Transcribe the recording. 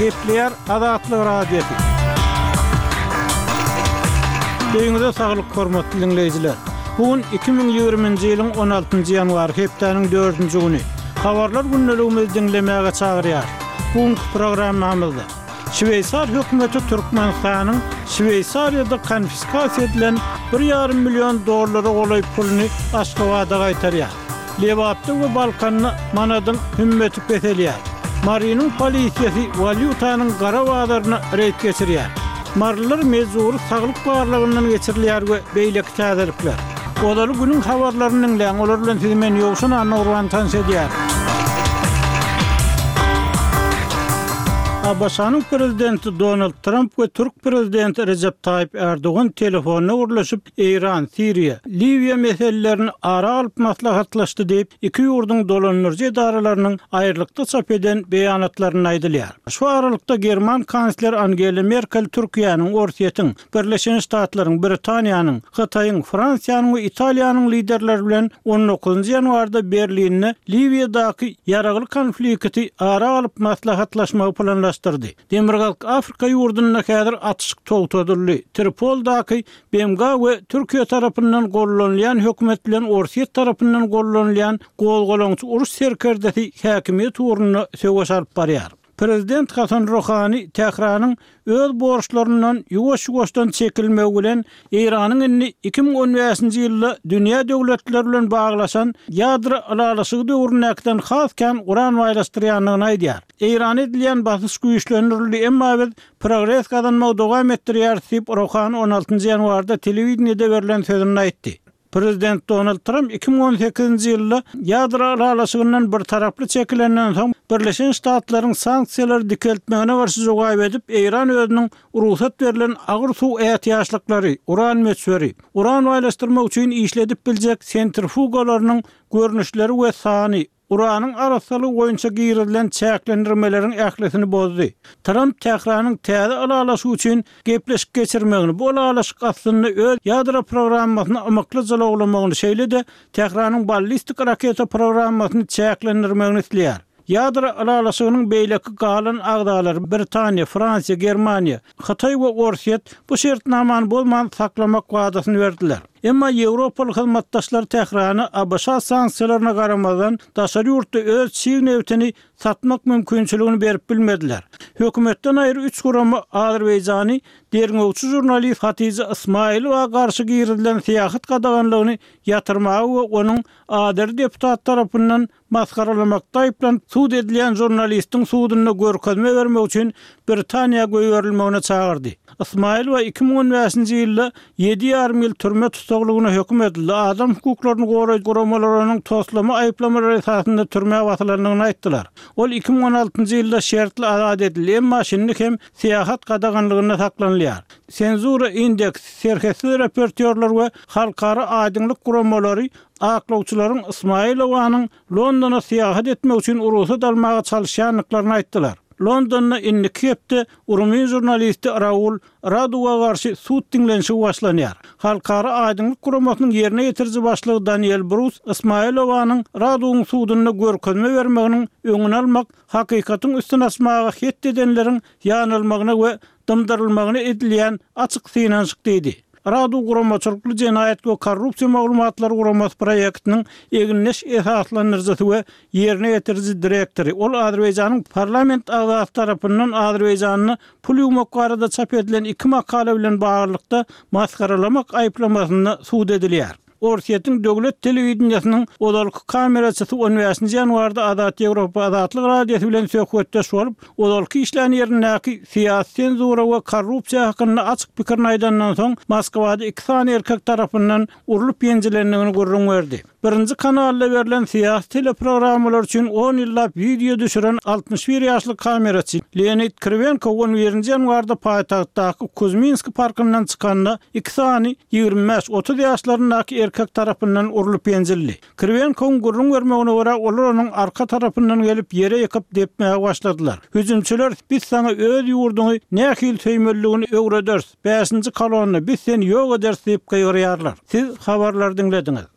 Kepler Azatlyk radiosu. Beýinize saglyk hormatly dinleýijiler. Bugün 2020-nji ýylyň 16-njy ýanwary hepdeniň 4-nji güni. Habarlar günneligimizi dinlemäge çagyrýar. Bugün programmamyzda Şweýsar hökümeti Türkmenistanyň Şweýsariýada konfiskasiýa edilen $1,5 milyon golayp puluny Aşgabatda gaýtarýar. Lewapda we Balkanyny manadyň hümmeti petelýär. Mariniň polisiýasy valyutanyň gara bazarına reýt geçirýär. Marlylar mezuri saglyk barlygyndan geçirilýär we beýleki täzelikler. Olaly günüň habarlaryny dinleýän olar bilen siz men ýogşun anagran tanış edýär. Abaşanyň prezidenti Donald Trump we Türk prezidenti Recep Tayyip Erdoğan telefonna urlaşyp İran, Siriýa, Liviýa meselelerini ara alyp maslahatlaşdy diýip iki ýurduň dolanýarjy edaralarynyň aýrylykda çap eden beýanatlaryny aýdylýar. Şu aralykda German kansler Angela Merkel Türkiýanyň, Orsiýetiň, Birleşen Ştatlaryň, Britaniýanyň, Hytaýyň, Fransiýanyň we Italiýanyň liderleri bilen 19-njy ýanwarda Berlinne Liviýadaky ýaragly konflikti ara alyp maslahatlaşmagy planlaşdy. Demirgalk Afrika ýurduna häzir atyşyk togtadyldy. Tripoldaky BMG we Türkiýe tarapyndan gollanýan hökümet bilen Orsiýet tarapyndan gollanýan golgolaňçy uruş serkerdesi häkimiýet uruny söwes alyp barýar. Prezident Hasan Rohani Tehranyň öz borçlaryndan ýuwaş-ýuwaşdan çekilmegi bilen Iranyň inni 2015-nji ýylda dünýä döwletleri bilen baglaşan ýadro alalaşygy döwrünäkden hasken uran waýlaşdyrýanlygyny aýdýar. Iran edilen basyş güýçlendirildi, emma biz progres kazanmagy dowam etdirýär diýip Rohani 16-njy ýanwarda telewizionyada berilen sözünde aýtdy. Prezident Donald Trump 2018-nji ýylda ýadro alalaşygyndan bir taraply çekilenden soň Birleşen Ştatlaryň sanksiýalar dikeltmegine garşy jogap edip Iran özüniň ruhsat berilen agyr suw ähtiýaçlyklary, uran möçberi, uran waýlaşdyrmak üçin işledip biljek sentrifugalarynyň görnüşleri we sany uranyň arasaly boýunça girilen çäklendirmelerin ählesini bozdy. Trump Tehranyň täze alalaşy üçin gepleşik geçirmegini, bu alalaşyk aslynda öz ýadro programmasyny amykly jalagulamagyny şeýle-de Tehranyň ballistik raketa programmasyny çäklendirmegini isleýär. Ýadro alalaşygynyň beýleki galan agdalary Britaniýa, Fransiýa, Germaniýa, Hytaý we Orsiýet bu şertnamany bolman saklamak wadasyny berdiler. Emma Ýewropaly hyzmatdaşlar Tehrany ABŞ sanksiýalaryna garamazdan daşary ýurtda öz çiğnewtini satmak mümkinçiligini berip bilmediler. Hökümetden aýry 3 guramy Azerbaýjany derňewçi jurnalist Hatice Ismailowa garşy girilen syýasat gadaganlygyny ýatyrmagy we onuň ader deputat tarapyndan maskaralamakda aýplan suud edilen jurnalistiň suudyna görkezme bermek üçin Britaniýa göýberilmegine çagyrdy. Ismailowa 2015-nji ýylda 7,5 ýyl türme tutuglygyna hökm edildi. Adam hukuklaryny goraýan guramalarynyň toslama aýplamalary esasında türme wasylaryny aýtdylar. Ol 2016-njy ýylda şertli azat edildi, emma şindik hem syýasat gadaganlygyna saklanýar. Senzura indeks, serhesli reportyorlar we halkara aýdyňlyk guramalary aklawçylaryň Ismailowanyň Londona syýasat etmek üçin urusat almaga çalışýanlyklaryny aýtdylar. Londonda inni kepde Urumyn jurnalisti Raul Raduwa garşy suud dinlenşi başlanýar. Halkara aýdyňlyk guramasynyň ýerine ýetirji başlygy Daniel Bruce Ismailowanyň Raduwyň suudyna görkezme bermeginiň öňüni almak, hakykatyň üstüne asmaga het edenleriň ýanylmagyna we dymdyrylmagyna edilýän açyk synanşyk diýdi. Radu guramaçylykly jenaýat we korrupsiýa maglumatlary guramasy proýektiniň eginleş esaslandyrjysy we ýerine ýetirji direktori. Ol Azerbaýjanyň parlament agzasy tarapyndan Azerbaýjanyny pul ýumak barada çap edilen 2 makale bilen baglykda maskaralamak aýplamasyna suud edilýär. Orsiýetiň döwlet telewizionynyň odalyk kameraçysy 15-nji ýanwarda Azat Ýewropa Azatlyk radiosu bilen söhbetde şolup, odalyk işlerini ýerindäki syýasy senzura we korrupsiýa hakynda açyk pikirini aýdandan soň Moskwada 2 sany erkek tarapyndan urulyp ýenjilendigini görüň berdi. Birinci kanalda verilen syýasy teleprogrammalar üçin 10 ýyllap video düşüren 61 ýaşly kameraçy Leonid Krivenko 11-nji ýanwarda paýtagtdaky Kuzminski parkyndan çykanda 2 sany 25-30 ýaşlaryndaky erkek tarapyndan urulyp ýenjildi. Krivenkoň gurrun bermegine görä olar onuň arka tarapyndan gelip ýere ýykyp depmäge başladylar. Hüjümçüler biz sana öz ýurduňy nähil töýmelligini öwreders, 5-nji kolonny biz seni ýok eders diýip gaýrýarlar. Siz habarlar dinlediňiz.